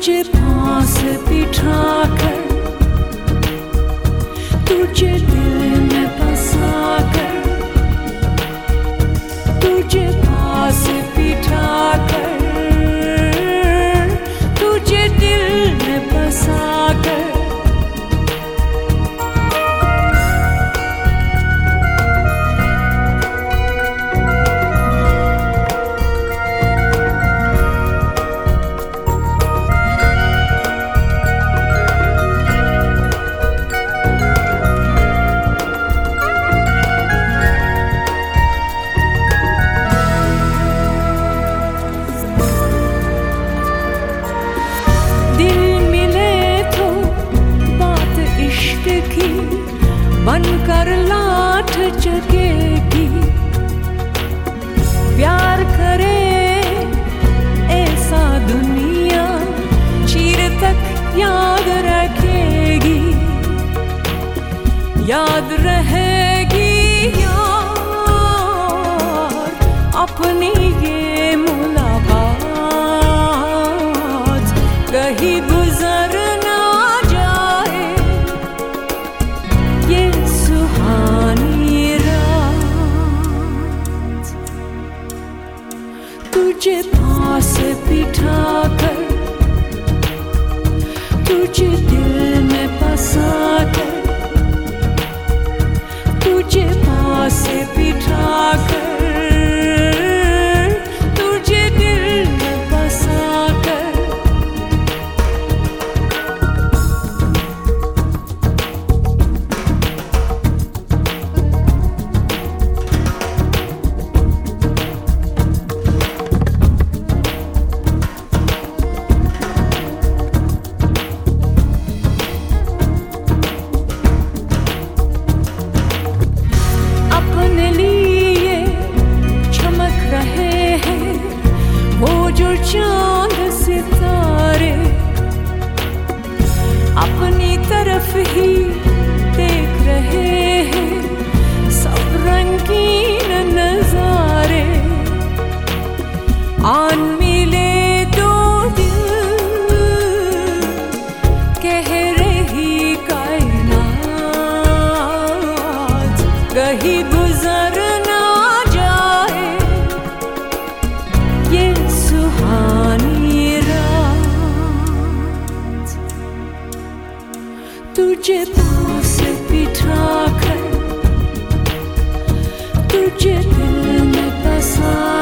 तुझे पास बिठा कर, तुझे दिल में बसा कर, तुझे पास बिठा कर, तुझे दिल में बसा कर। बनकर लाठ जगेगी, प्यार करे ऐसा दुनिया चीर तक याद रखेगी, याद रहेगी यार अपनी ये मुलाकात, कहीं गुजर ना जाए ये सुहानी रात। तुझे पास बिठा कर, तुझे दिल में बसा कर, तुझे पास बिठा कर, तुझे दिल में बसा कर। जो चांद सितारे अपनी तरफ ही देख रहे हैं, सब रंगीन नजारे। आन मिले दो दिल कह रही कायनात, कहीं गुजर ना जाए ये सुहानी रात। तुझे पास बिठा कर, तुझे दिल में बसा